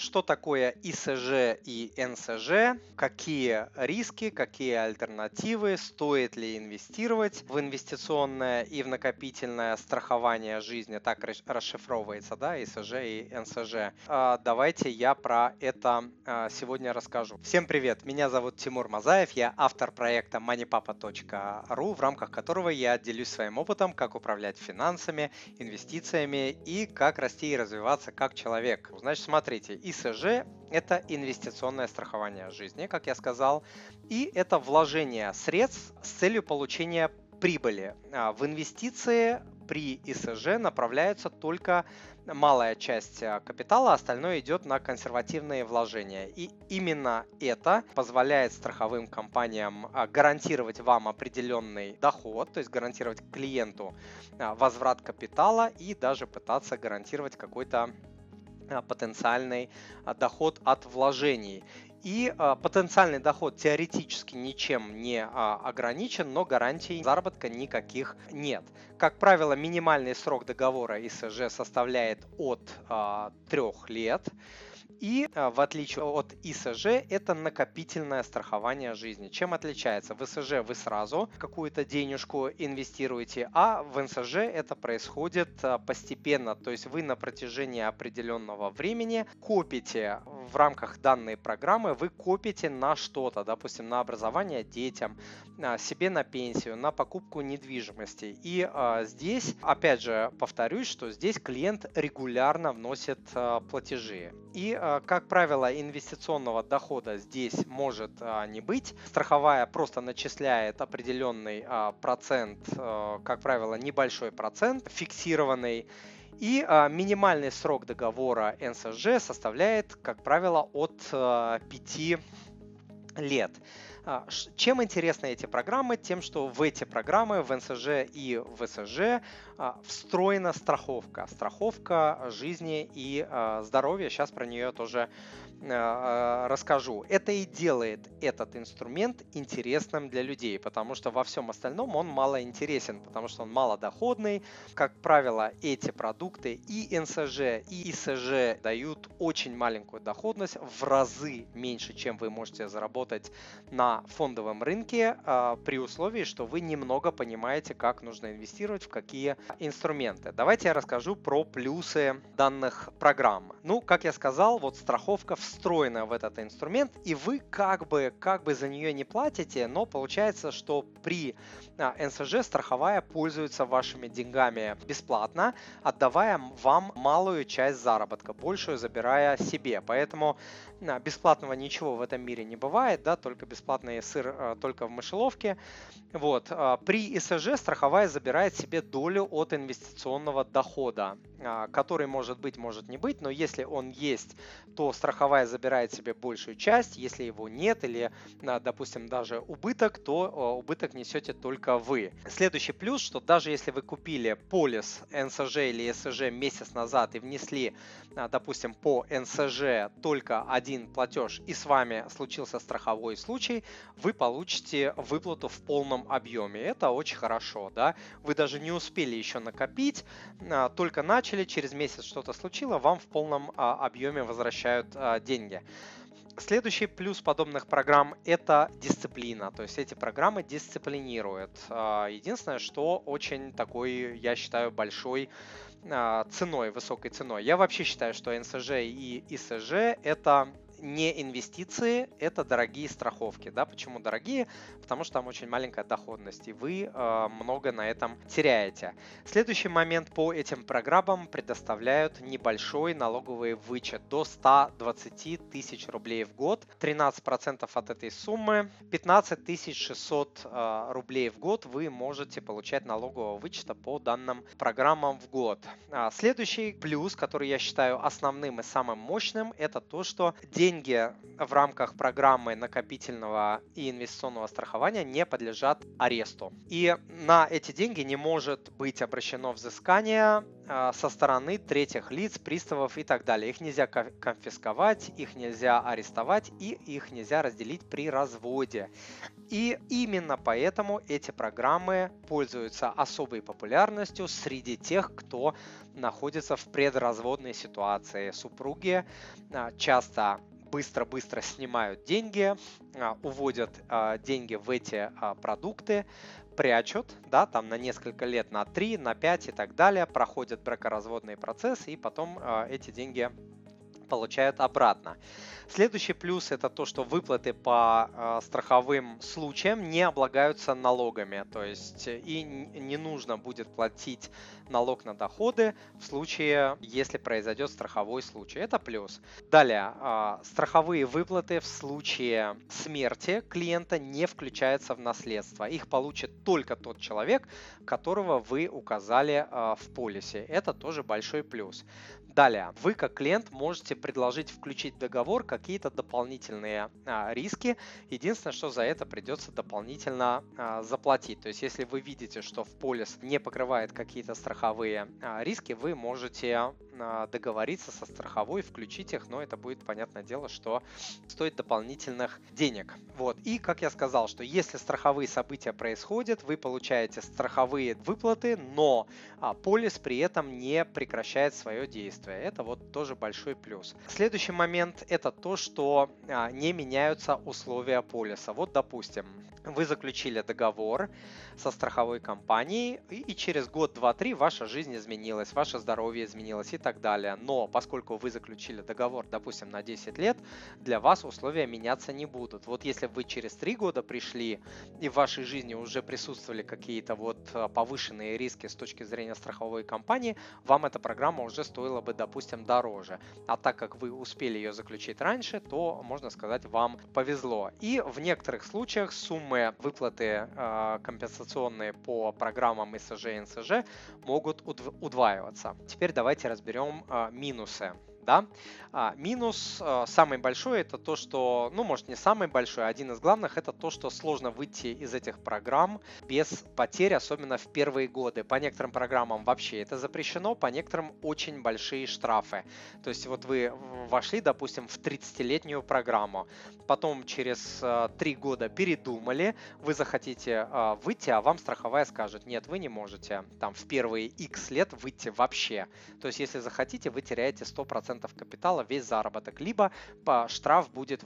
Что такое ИСЖ и НСЖ? Какие риски, какие альтернативы? Стоит ли инвестировать в инвестиционное и в накопительное страхование жизни? Так расшифровывается, да, ИСЖ и НСЖ. Давайте я про это сегодня расскажу. Всем привет, меня зовут Тимур Мазаев, я автор проекта moneypapa.ru, в рамках которого я делюсь своим опытом, как управлять финансами, инвестициями и как расти и развиваться как человек. Значит, смотрите, ИСЖ – это инвестиционное страхование жизни, как я сказал, и это вложение средств с целью получения прибыли. В инвестиции при ИСЖ направляется только малая часть капитала, остальное идет на консервативные вложения. И именно это позволяет страховым компаниям гарантировать вам определенный доход, то есть гарантировать клиенту возврат капитала и даже пытаться гарантировать какой-то потенциальный доход от вложений. И потенциальный доход теоретически ничем не ограничен, но гарантий заработка никаких нет. Как правило, минимальный срок договора ИСЖ составляет от 3 лет. И в отличие от ИСЖ, это накопительное страхование жизни. Чем отличается? В ИСЖ вы сразу какую-то денежку инвестируете, а в НСЖ это происходит постепенно. То есть вы на протяжении определенного времени копите в рамках данной программы, вы копите на что-то, допустим, на образование детям, себе на пенсию, на покупку недвижимости. И здесь, опять же, повторюсь, что здесь клиент регулярно вносит платежи. И, как правило, инвестиционного дохода здесь может не быть. Страховая просто начисляет определенный процент, как правило, небольшой процент, фиксированный. И минимальный срок договора НСЖ составляет, как правило, от 5 лет. Чем интересны эти программы? Тем, что в эти программы, в НСЖ и в СЖ, встроена страховка. Страховка жизни и здоровья. Сейчас про нее тоже расскажу. Это и делает этот инструмент интересным для людей, потому что во всем остальном он мало интересен, потому что он малодоходный. Как правило, эти продукты и НСЖ, и ИСЖ дают очень маленькую доходность, в разы меньше, чем вы можете заработать на фондовом рынке, при условии, что вы немного понимаете, как нужно инвестировать, в какие инструменты. Давайте я расскажу про плюсы данных программ. Ну, как я сказал, вот страховка встроена в этот инструмент, и вы как бы за нее не платите, но получается, что при НСЖ страховая пользуется вашими деньгами бесплатно, отдавая вам малую часть заработка, большую забирая себе. Поэтому бесплатного ничего в этом мире не бывает, да, только бесплатный сыр только в мышеловке. Вот. При ИСЖ страховая забирает себе долю от инвестиционного дохода, который может быть, может не быть, но если он есть, то страховая забирает себе большую часть, если его нет или, допустим, даже убыток, то убыток несете только вы. Следующий плюс, что даже если вы купили полис НСЖ или СЖ месяц назад и внесли, допустим, по НСЖ только один платеж и с вами случился страховой случай, вы получите выплату в полном объеме. Это очень хорошо, да? Вы даже не успели еще накопить, только начали, через месяц что-то случилось, вам в полном объеме возвращают деньги. Следующий плюс подобных программ – это дисциплина, то есть эти программы дисциплинируют. Единственное, что очень такой, я считаю, большой ценой, высокой ценой. Я вообще считаю, что НСЖ и ИСЖ – это не инвестиции, это дорогие страховки. Да? Почему дорогие? Потому что там очень маленькая доходность, и вы много на этом теряете. Следующий момент: по этим программам предоставляют небольшой налоговый вычет до 120 тысяч рублей в год. 13% от этой суммы, 15 600 рублей в год вы можете получать налогового вычета по данным программам в год. Следующий плюс, который я считаю основным и самым мощным, это то, что деньги в рамках программы накопительного и инвестиционного страхования не подлежат аресту. И на эти деньги не может быть обращено взыскание со стороны третьих лиц, приставов и так далее. Их нельзя конфисковать, их нельзя арестовать и их нельзя разделить при разводе. И именно поэтому эти программы пользуются особой популярностью среди тех, кто находится в предразводной ситуации. Супруги часто быстро-быстро снимают деньги, уводят деньги в эти продукты, прячут, да, там на несколько лет, на 3, на 5 и так далее, проходят бракоразводный процесс и потом эти деньги получают обратно. Следующий плюс это то, что выплаты по страховым случаям не облагаются налогами, то есть и не нужно будет платить налог на доходы в случае, если произойдет страховой случай. Это плюс. Далее, страховые выплаты в случае смерти клиента не включаются в наследство. Их получит только тот человек, которого вы указали в полисе. Это тоже большой плюс. Далее, вы как клиент можете предложить включить в договор какие-то дополнительные риски. Единственное, что за это придется дополнительно заплатить. То есть, если вы видите, что в полис не покрывает какие-то страховые риски, вы можете договориться со страховой, включить их, но это будет, понятное дело, что стоит дополнительных денег. Вот. И, как я сказал, что если страховые события происходят, вы получаете страховые выплаты, но полис при этом не прекращает свое действие. Это вот тоже большой плюс. Следующий момент это то, что не меняются условия полиса. Вот, допустим, вы заключили договор со страховой компанией, и через год, два, три ваша жизнь изменилась, ваше здоровье изменилось и так далее. Но поскольку вы заключили договор, допустим, на 10 лет, для вас условия меняться не будут. Вот если вы через 3 года пришли и в вашей жизни уже присутствовали какие-то вот повышенные риски с точки зрения страховой компании, вам эта программа уже стоила бы, допустим, дороже. А так как вы успели ее заключить раньше, то, можно сказать, вам повезло. И в некоторых случаях суммы выплаты компенсационные по программам ИСЖ и НСЖ могут удваиваться. Теперь давайте разберем минусы. Да? Минус самый большой это то, что, ну может не самый большой, а один из главных это то, что сложно выйти из этих программ без потерь, особенно в первые годы. По некоторым программам вообще это запрещено, по некоторым очень большие штрафы. То есть вот вы вошли, допустим, в 30-летнюю программу, потом через 3 года передумали, вы захотите выйти, а вам страховая скажет, нет, вы не можете там в первые X лет выйти вообще. То есть если захотите, вы теряете 100% капитала, весь заработок, либо штраф будет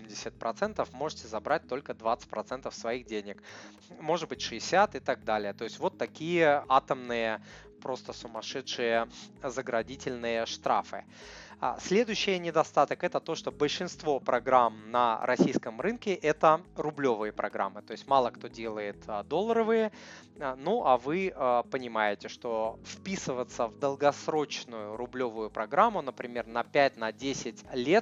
80%, можете забрать только 20% своих денег, может быть 60 и так далее. То есть вот такие атомные, просто сумасшедшие заградительные штрафы. Следующий недостаток это то, что большинство программ на российском рынке это рублевые программы, то есть мало кто делает долларовые, ну а вы понимаете, что вписываться в долгосрочную рублевую программу, например, на 5-10 лет,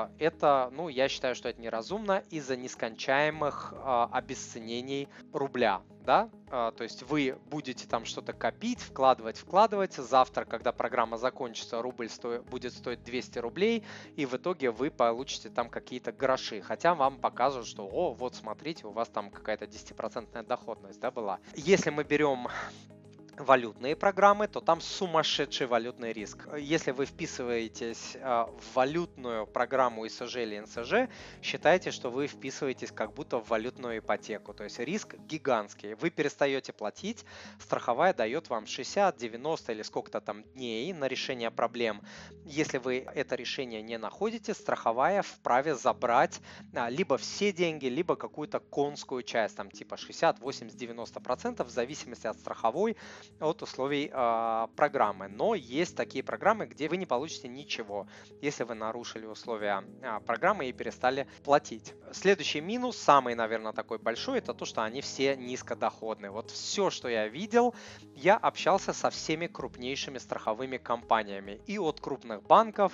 это, ну я считаю, что это неразумно из-за нескончаемых обесценений рубля. Да? То есть вы будете там что-то копить, вкладывать, завтра, когда программа закончится, рубль будет стоить 200 рублей, и в итоге вы получите там какие-то гроши, хотя вам покажут, что, о, вот смотрите, у вас там какая-то 10% доходность, да, была. Если мы берем валютные программы, то там сумасшедший валютный риск. Если вы вписываетесь в валютную программу ИСЖ или НСЖ, считайте, что вы вписываетесь как будто в валютную ипотеку. То есть риск гигантский. Вы перестаете платить, страховая дает вам 60, 90 или сколько-то там дней на решение проблем. Если вы это решение не находите, страховая вправе забрать либо все деньги, либо какую-то конскую часть, там типа 60, 80, 90%, в зависимости от страховой, от условий программы. Но есть такие программы, где вы не получите ничего, если вы нарушили условия программы и перестали платить. Следующий минус, самый, наверное, такой большой, это то, что они все низкодоходные. Вот все, что я видел, я общался со всеми крупнейшими страховыми компаниями. И от крупных банков,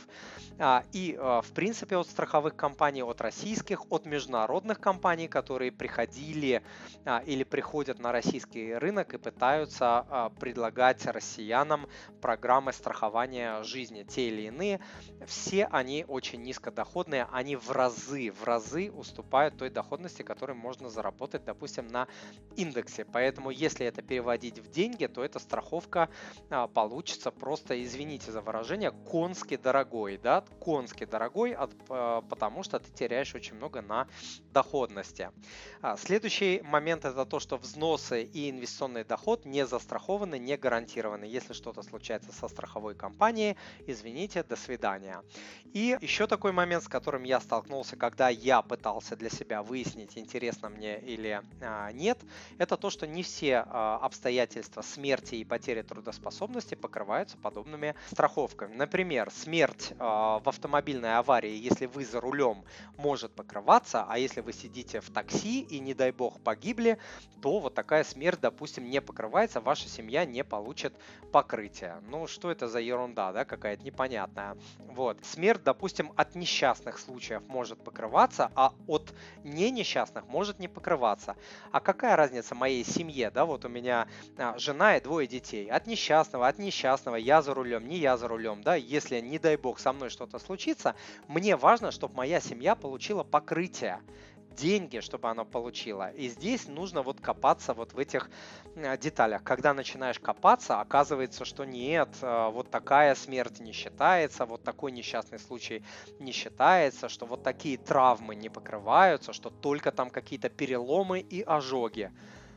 и, в принципе, от страховых компаний, от российских, от международных компаний, которые приходили или приходят на российский рынок и пытаются предлагать россиянам программы страхования жизни, те или иные. Все они очень низкодоходные, они в разы уступают той доходности, которую можно заработать, допустим, на индексе. Поэтому, если это переводить в деньги, то эта страховка получится просто, извините за выражение, конски дорогой, да, конски дорогой, потому что ты теряешь очень много на доходности. Следующий момент — это то, что взносы и инвестиционный доход не застрахованы, не гарантированы. Если что-то случается со страховой компанией, извините, до свидания. И еще такой момент, с которым я столкнулся, когда я пытался для себя выяснить, интересно мне или нет, это то, что не все обстоятельства смерти и потери трудоспособности покрываются подобными страховками. Например, смерть в автомобильной аварии, если вы за рулем, может покрываться, а если вы сидите в такси и, не дай бог, погибли, то вот такая смерть, допустим, не покрывается, ваша семья не получит покрытия. Ну, что это за ерунда, да, какая-то непонятная. Вот. Смерть, допустим, от несчастных случаев может покрываться, а от не несчастных может не покрываться. А какая разница моей семье, да, вот у меня жена и 2 детей. От несчастного, я за рулем, не я за рулем, да, если, не дай бог, со мной что-то случится, мне важно, чтобы моя семья получила покрытие, деньги, чтобы она получила. И здесь нужно вот копаться вот в этих деталях. Когда начинаешь копаться, оказывается, что нет, вот такая смерть не считается, вот такой несчастный случай не считается, что вот такие травмы не покрываются, что только там какие-то переломы и ожоги.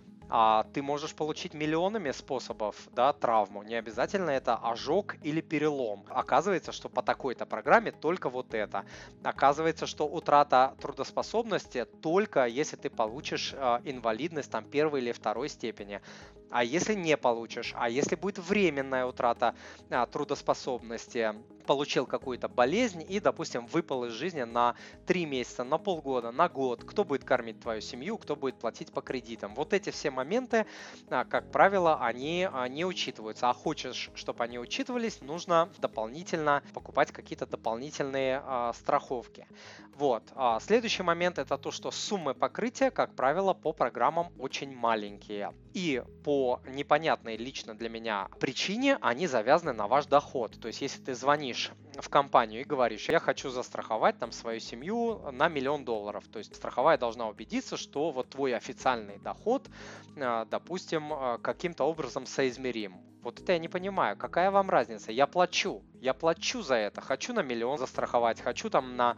А ты можешь получить миллионами способов, да, травму. Не обязательно это ожог или перелом. Оказывается, что по такой-то программе только вот это. Оказывается, что утрата трудоспособности только если ты получишь инвалидность там 1 или 2 степени. А если не получишь, а если будет временная утрата трудоспособности, получил какую-то болезнь и, допустим, выпал из жизни на 3 месяца, на полгода, на год, кто будет кормить твою семью, кто будет платить по кредитам. Вот эти все моменты, как правило, они не учитываются. А хочешь, чтобы они учитывались, нужно дополнительно покупать какие-то дополнительные страховки. Вот. Следующий момент — это то, что суммы покрытия, как правило, по программам очень маленькие. И по непонятной лично для меня причине они завязаны на ваш доход. То есть, если ты звонишь в компанию и говоришь: я хочу застраховать там свою семью на $1 000 000, то есть страховая должна убедиться, что вот твой официальный доход, допустим, каким-то образом соизмерим. Вот это я не понимаю, какая вам разница? Я плачу за это. Хочу на 1 000 000 застраховать, хочу там на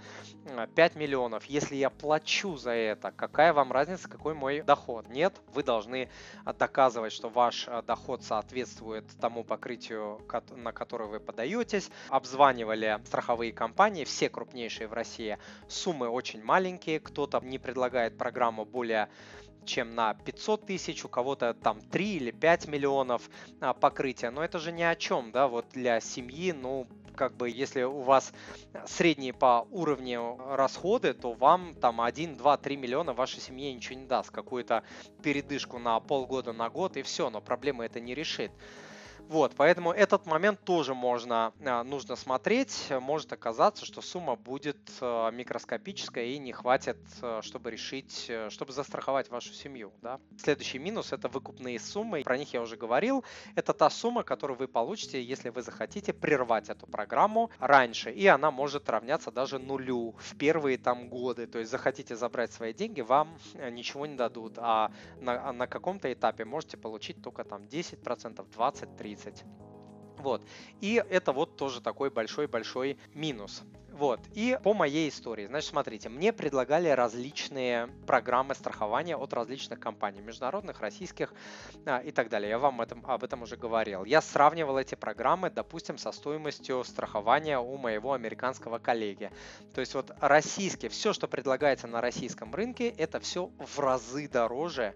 5 миллионов. Если я плачу за это, какая вам разница, какой мой доход? Нет, вы должны доказывать, что ваш доход соответствует тому покрытию, на которое вы подаетесь. Обзванивали страховые компании, все крупнейшие в России. Суммы очень маленькие, кто-то не предлагает программу более чем на 500 тысяч, у кого-то там 3 или 5 миллионов покрытия. Но это же ни о чем, да, вот для семьи, ну, как бы, если у вас средние по уровню расходы, то вам там 1, 2, 3 миллиона вашей семье ничего не даст. Какую-то передышку на полгода, на год и все, но проблема это не решит. Вот, поэтому этот момент тоже нужно смотреть. Может оказаться, что сумма будет микроскопическая и не хватит, чтобы решить, чтобы застраховать вашу семью. Да? Следующий минус — это выкупные суммы. Про них я уже говорил. Это та сумма, которую вы получите, если вы захотите прервать эту программу раньше. И она может равняться даже нулю в первые там годы. То есть захотите забрать свои деньги, вам ничего не дадут. А на каком-то этапе можете получить только там 10%, 20%, 30%. Вот. И это вот тоже такой большой-большой минус. Вот. И по моей истории, значит, смотрите, мне предлагали различные программы страхования от различных компаний, международных, российских и так далее. Я вам об этом уже говорил. Я сравнивал эти программы, допустим, со стоимостью страхования у моего американского коллеги. То есть вот российские, все, что предлагается на российском рынке, это все в разы дороже,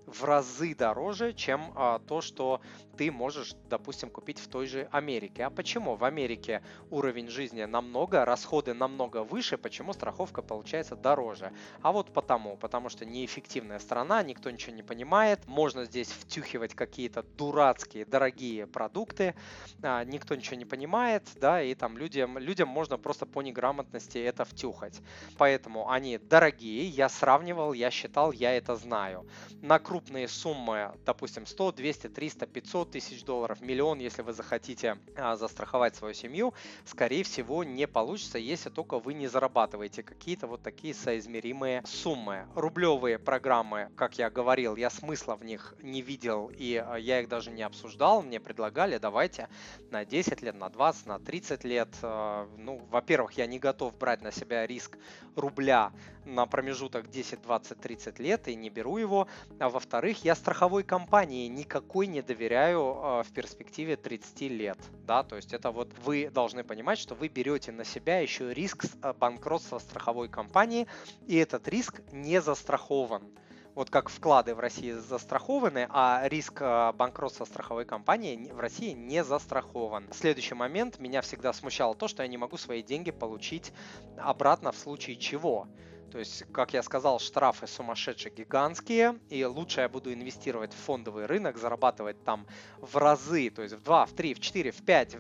чем то, что ты можешь, допустим, купить в той же Америке. А почему? В Америке уровень жизни намного, расходы намного выше, почему страховка получается дороже? А вот потому что неэффективная страна, никто ничего не понимает, можно здесь втюхивать какие-то дурацкие, дорогие продукты, никто ничего не понимает, да, и там людям можно просто по неграмотности это втюхать. Поэтому они дорогие, я сравнивал, я считал, я это знаю. На крупные суммы, допустим, 100, 200, 300, 500 тысяч долларов, миллион, если вы захотите застраховать свою семью, скорее всего, не получится, если только вы не зарабатываете какие-то вот такие соизмеримые суммы. Рублевые программы, как я говорил, я смысла в них не видел, и я их даже не обсуждал. Мне предлагали, давайте на 10 лет, на 20, на 30 лет. Ну, во-первых, я не готов брать на себя риск рубля на промежуток 10, 20, 30 лет и не беру его. А во-вторых, я страховой компании никакой не доверяю в перспективе 30 лет. Да? То есть это вот вы должны понимать, что вы берете на себя еще риск банкротства страховой компании, и этот риск не застрахован. Вот как вклады в России застрахованы, а риск банкротства страховой компании в России не застрахован. Следующий момент. Меня всегда смущало то, что я не могу свои деньги получить обратно в случае чего. То есть, как я сказал, штрафы сумасшедшие гигантские, и лучше я буду инвестировать в фондовый рынок, зарабатывать там в разы, то есть в 2, в 3, в 4, в 5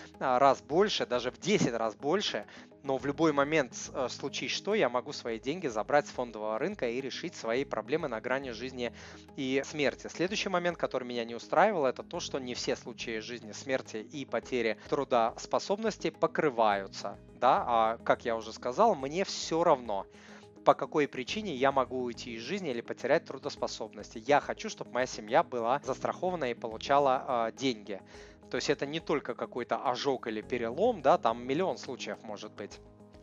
раз больше, даже в 10 раз больше, но в любой момент, в случае что, я могу свои деньги забрать с фондового рынка и решить свои проблемы на грани жизни и смерти. Следующий момент, который меня не устраивал, это то, что не все случаи жизни, смерти и потери трудоспособности покрываются. Да? А как я уже сказал, мне все равно, по какой причине я могу уйти из жизни или потерять трудоспособность. Я хочу, чтобы моя семья была застрахована и получала деньги. То есть это не только какой-то ожог или перелом, да, там миллион случаев может быть.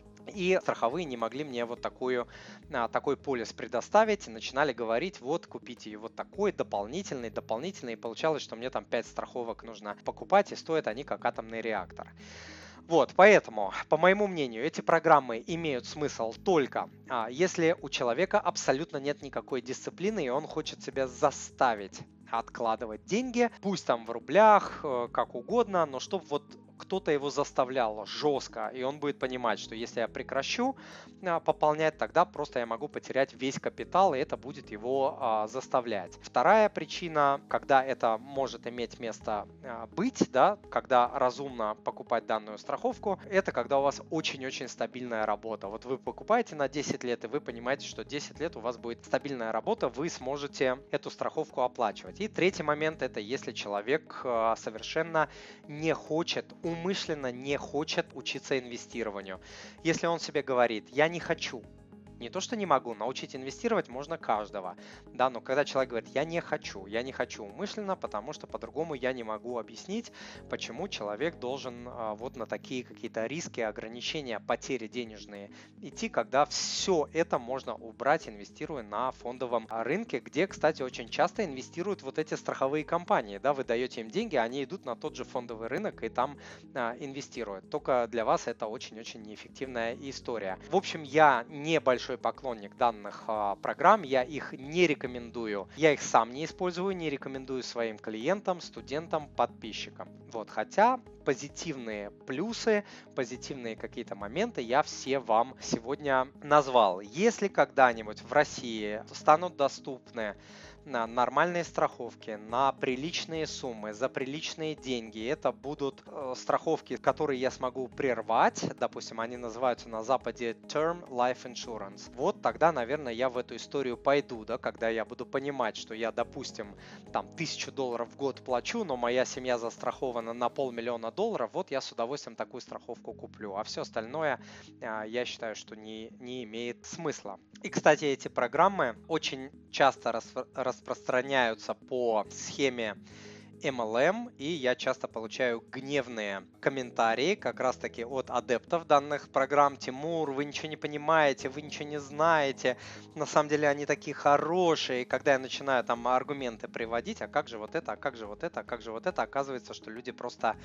И страховые не могли мне вот такой полис предоставить, и начинали говорить, вот купите вот такой дополнительный, и получалось, что мне там 5 страховок нужно покупать, и стоят они как атомный реактор. Вот, поэтому, по моему мнению, эти программы имеют смысл только если у человека абсолютно нет никакой дисциплины, и он хочет себя заставить откладывать деньги, пусть там в рублях, как угодно, но чтобы вот кто-то его заставлял жестко, и он будет понимать, что если я прекращу пополнять, тогда просто я могу потерять весь капитал, и это будет его заставлять. Вторая причина, когда это может иметь место быть, да, когда разумно покупать данную страховку, это когда у вас очень-очень стабильная работа. Вот вы покупаете на 10 лет, и вы понимаете, что 10 лет у вас будет стабильная работа, вы сможете эту страховку оплачивать. И третий момент, это если человек совершенно не хочет, умышленно не хочет учиться инвестированию. Если он себе говорит, я не хочу, не то, что не могу, научить инвестировать можно каждого, да, но когда человек говорит, я не хочу умышленно, потому что по-другому я не могу объяснить, почему человек должен вот на такие какие-то риски, ограничения, потери денежные идти, когда все это можно убрать, инвестируя на фондовом рынке, где, кстати, очень часто инвестируют вот эти страховые компании, да, вы даете им деньги, они идут на тот же фондовый рынок и там инвестируют. Только для вас это очень-очень неэффективная история. В общем, я не большой поклонник данных программ, я их не рекомендую. Я их сам не использую, не рекомендую своим клиентам, студентам, подписчикам. Вот, хотя позитивные плюсы, позитивные какие-то моменты я все вам сегодня назвал. Если когда-нибудь в России станут доступны на нормальные страховки, на приличные суммы, за приличные деньги. Это будут страховки, которые я смогу прервать. Допустим, они называются на Западе Term Life Insurance. Вот тогда, наверное, я в эту историю пойду, да, когда я буду понимать, что я, допустим, там $1000 в год плачу, но моя семья застрахована на $500 000, вот я с удовольствием такую страховку куплю. А все остальное, я считаю, что не имеет смысла. И, кстати, эти программы очень часто распространяются по схеме MLM, и я часто получаю гневные комментарии как раз-таки от адептов данных программ. Тимур, вы ничего не понимаете, вы ничего не знаете, на самом деле они такие хорошие. И когда я начинаю там аргументы приводить, а как же вот это, а как же вот это, а как же вот это, оказывается, что люди просто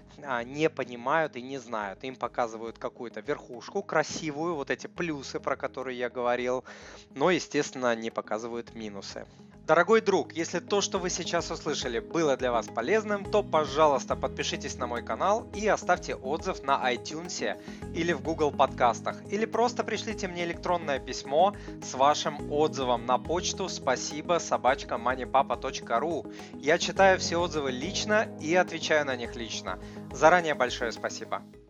не понимают и не знают. Им показывают какую-то верхушку красивую, вот эти плюсы, про которые я говорил, но, естественно, не показывают минусы. Дорогой друг, если то, что вы сейчас услышали, было для вас полезным, то, пожалуйста, подпишитесь на мой канал и оставьте отзыв на iTunes или в Google подкастах. Или просто пришлите мне электронное письмо с вашим отзывом на почту спасибо@moneypapa.ru. Я читаю все отзывы лично и отвечаю на них лично. Заранее большое спасибо.